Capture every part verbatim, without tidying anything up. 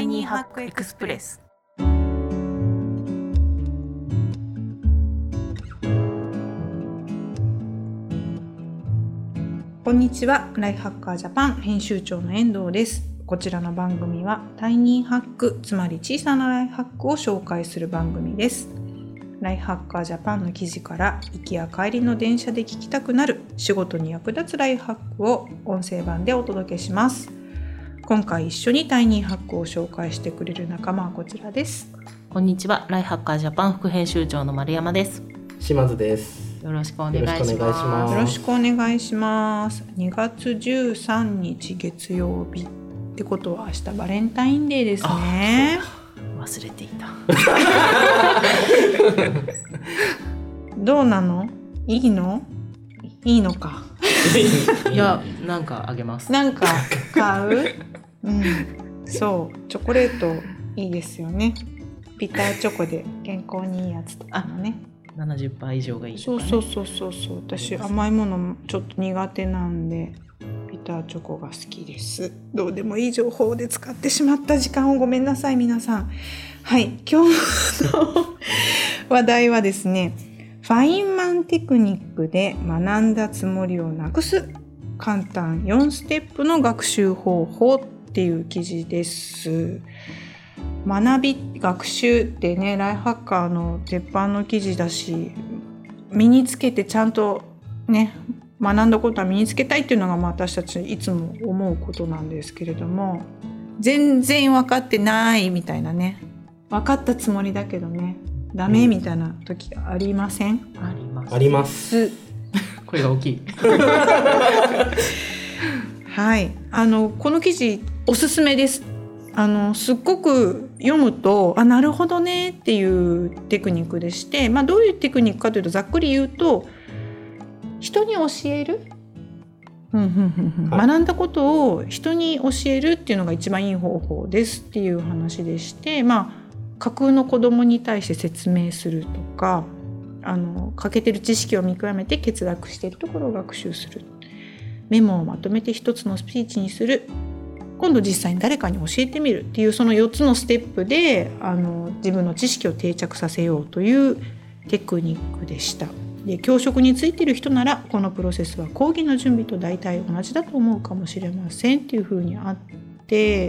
イニーハックエクスプレス。 こんにちは、ライフハッカージャパン編集長の遠藤です。こちらの番組はタイニーハック、つまり小さなライフハックを紹介する番組です。ライフハッカージャパンの記事から行きや帰りの電車で聞きたくなる仕事に役立つライフハックを音声版でお届けします。今回一緒にタイニーハックを紹介してくれる仲間はこちらです。 こんにちは、ライフハッカージャパン副編集長の丸山です。 島津です。 よろしくお願いします。 よろしくお願いします。にがつじゅうさんにち月曜日ってことは明日バレンタインデーですね。 忘れていた。 どうなの？いいの？いいのか。 いや、なんかあげます。 なんか買う？うん。そう、チョコレートいいですよね。ビターチョコで健康にいいやつとかもね。 ななじゅっパーセント以上がいいとかね。 そうそうそうそう。私甘いものちょっと苦手なんでビターチョコが好きです。どうでもいい情報で使ってしまった時間をごめんなさい皆さん。はい、今日の話題はですね、ファインマンテクニックで学んだつもりをなくす簡単よんステップの学習方法っていう記事です。学び学習ってね、ライフハッカーの鉄板の記事だし、身につけてちゃんとね学んだことは身につけたいっていうのが私たちいつも思うことなんですけれども、全然分かってないみたいなね、分かったつもりだけどねダメみたいな時ありません？ あります。 あります。 声が大きい。 はい、あのこの記事おすすめです。あのすっごく読むとあなるほどねっていうテクニックでして、まあ、どういうテクニックかというとざっくり言うと、人に教える、うんうんうんうん、学んだことを人に教えるっていうのが一番いい方法ですっていう話でして、まあ、架空の子供に対して説明するとか、あの欠けてる知識を見極めて欠落しているところを学習する、メモをまとめて一つのスピーチにする、今度実際に誰かに教えてみるっていう、そのよっつのステップであの自分の知識を定着させようというテクニックでした。で、教職についている人ならこのプロセスは講義の準備と大体同じだと思うかもしれませんっていうふうにあって、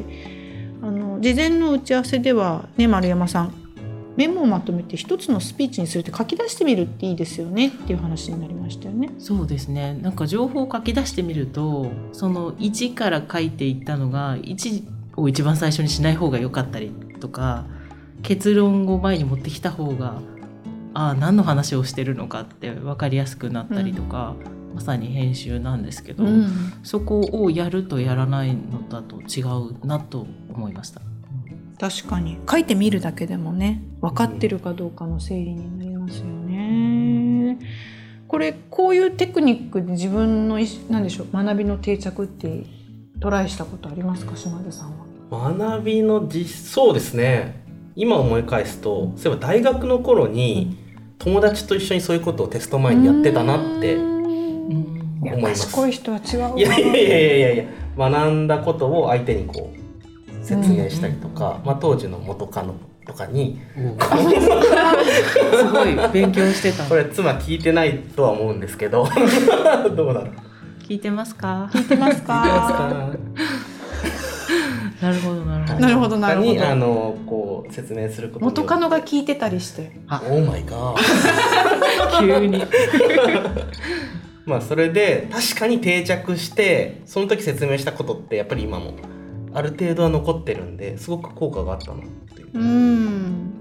あの事前の打ち合わせではね、丸山さんメモをまとめて一つのスピーチにするって書き出してみるっていいですよねっていう話になりましたよね。 そうですね。なんか情報を書き出してみると、そのいちから書いていったのがいちを一番最初にしない方が良かったりとか、結論を前に持ってきた方がああ何の話をしてるのかって分かりやすくなったりとか、うん、まさに編集なんですけど、うん、そこをやるとやらないのだと違うなと思いました。 確かに書いてみるだけでもね、分かってるかどうかの整理になりますよね。これこういうテクニックで自分の何でしょう、学びの定着ってトライしたことありますか、島田さんは？ 学びの実そうですね。今思い返すと、そういえば大学の頃に友達と一緒にそういうことをテスト前にやってたなって思います。 賢い人は違うわ。 いやいやいやいやいや、学んだことを相手にこう説明したりとか、まあ、当時の元カノとかにすごい勉強してた。 これ妻聞いてないとは思うんですけどどうだろう。 聞いてますか？ 聞いてますか？ なるほどなるほどなるほどなるほど。 あのこう説明することに元カノが聞いてたりして、 オーマイガー急にまあそれで確かに定着して、その時説明したことってやっぱり今もある程度は残ってるんで、すごく効果があったなっていう。 うん、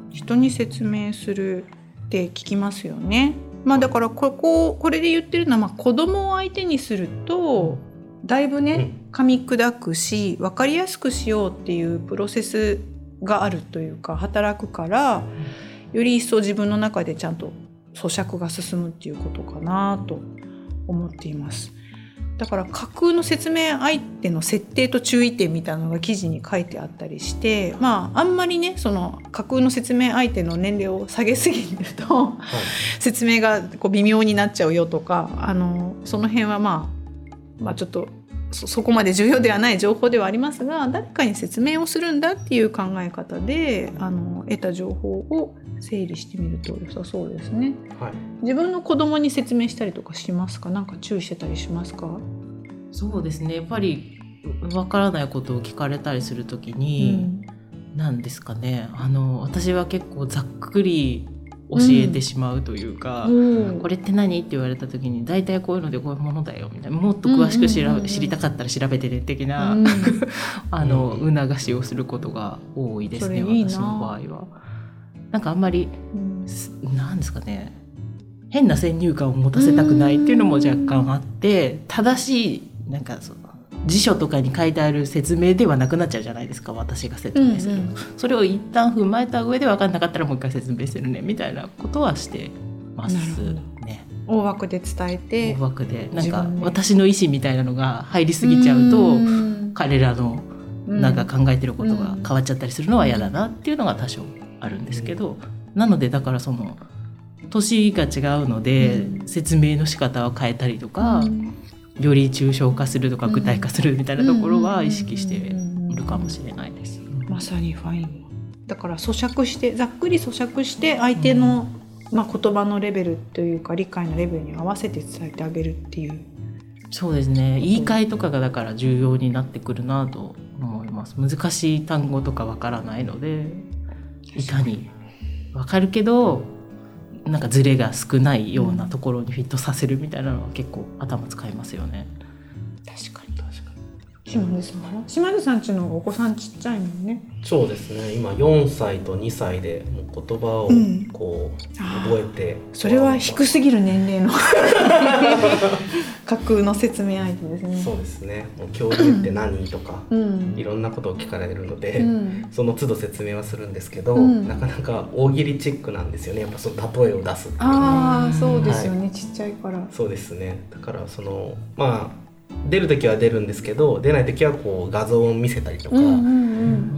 人に説明するって聞きますよね。まあだからこここれで言ってるのは、まあ子供を相手にするとだいぶね、うん、噛み砕くし分かりやすくしようっていうプロセスがあるというか働くから、より一層自分の中でちゃんと咀嚼が進むっていうことかなと思っています。だから架空の説明相手の設定と注意点みたいなのが記事に書いてあったりして、まああんまりねその架空の説明相手の年齢を下げすぎると、はい、説明がこう微妙になっちゃうよとか、あのその辺はまあまあちょっとそ, そこまで重要ではない情報ではありますが、誰かに説明をするんだっていう考え方であの得た情報を整理してみると良さそうですね、はい、自分の子供に説明したりとかしますか？なんか注意してたりしますか？ そうですね、やっぱりわからないことを聞かれたりするときに、うん、なんですかね、あの私は結構ざっくり教えてしまうというか、うん、これって何って言われた時に大体こういうのでこういうものだよみたいな、もっと詳しく知ら、うんうんうん、知りたかったら調べてね的な、うん、あの促しをすることが多いですね。いい私の場合はなんかあんまり、うん、なんですかね、変な先入観を持たせたくないっていうのも若干あって、正しいなんかその辞書とかに書いてある説明ではなくなっちゃうじゃないですか、私が説明する、うんうん、それを一旦踏まえた上で分かんなかったらもう一回説明するねみたいなことはしてますね。 大枠で伝えて、 大枠でなんか私の意思みたいなのが入りすぎちゃうと、彼らのなんか考えてることが変わっちゃったりするのは嫌だなっていうのが多少あるんですけど、なのでだからその年が違うので説明の仕方を変えたりとか、より抽象化するとか具体化するみたいなところは意識しているかもしれないです。 まさにファインだから咀嚼してざっくり咀嚼して相手の、うんまあ、言葉のレベルというか理解のレベルに合わせて伝えてあげるっていう。 そうですね、言い換えとかがだから重要になってくるなと思います。難しい単語とかわからないので、いかにわかるけどなんかズレが少ないようなところにフィットさせるみたいなのは結構頭使いますよね。 確かに確かに。島津さんは島津さんちのお子さんちっちゃいもんね。 そうですね、今よんさいとにさいでもう言葉をこう、うん、覚えて、 それは低すぎる年齢の架空の説明相手ですね。 そうですね、もう恐竜って何とか、うん、いろんなことを聞かれるので、うん、その都度説明はするんですけど、うん、なかなか大喜利チックなんですよね、やっぱその例えを出すっていうのは。 ああそうですよね、はい、ちっちゃいから。 そうですね、だからそのまあ出るときは出るんですけど、出ないときはこう画像を見せたりとか、うんうんうん、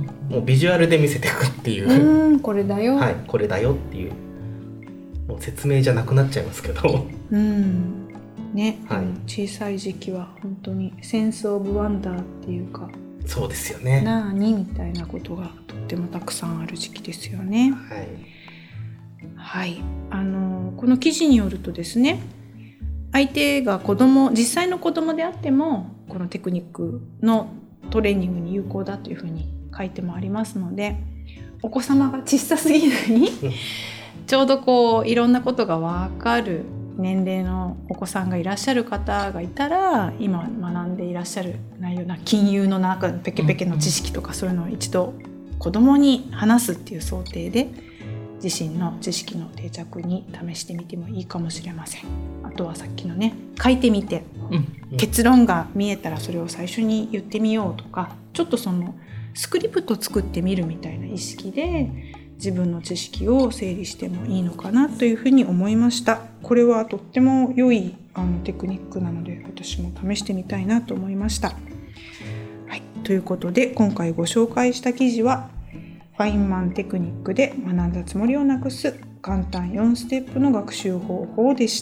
もうビジュアルで見せていくっていう、 うんこれだよ、 はい、これだよっていう、もう説明じゃなくなっちゃいますけど、 うんね、はい、小さい時期は本当にセンスオブワンダーっていうか、 そうですよね、 なーにみたいなことがとってもたくさんある時期ですよね。はい、はい、あのこの記事によるとですね、相手が子供、実際の子供であってもこのテクニックのトレーニングに有効だというふうに書いてもありますので、お子様が小さすぎないちょうどこういろんなことが分かる年齢のお子さんがいらっしゃる方がいたら、今学んでいらっしゃる内容な金融の中のペケペケの知識とかそういうのを一度子供に話すっていう想定で自身の知識の定着に試してみてもいいかもしれません。あとはさっきのね、書いてみて、うん、結論が見えたらそれを最初に言ってみようとか、ちょっとそのスクリプト作ってみるみたいな意識で自分の知識を整理してもいいのかなというふうに思いました。これはとっても良いあのテクニックなので、私も試してみたいなと思いました。はい、ということで今回ご紹介した記事はファインマンテクニックで学んだつもりをなくす簡単よんステップの学習方法でした。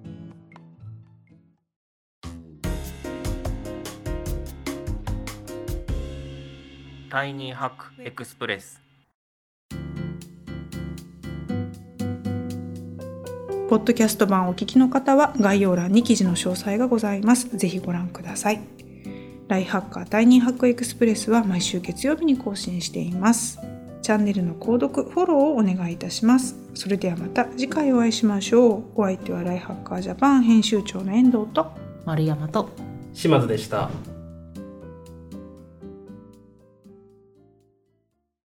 タイニーハックエクスプレス。 ポッドキャスト版をお聞きの方は概要欄に記事の詳細がございます。ぜひご覧ください。ライフハッカータイニーハックエクスプレスは毎週月曜日に更新しています。チャンネルの購読、フォローをお願いいたします。それではまた次回お会いしましょう。お相手はライフハッカージャパン編集長の遠藤と丸山と島津でした。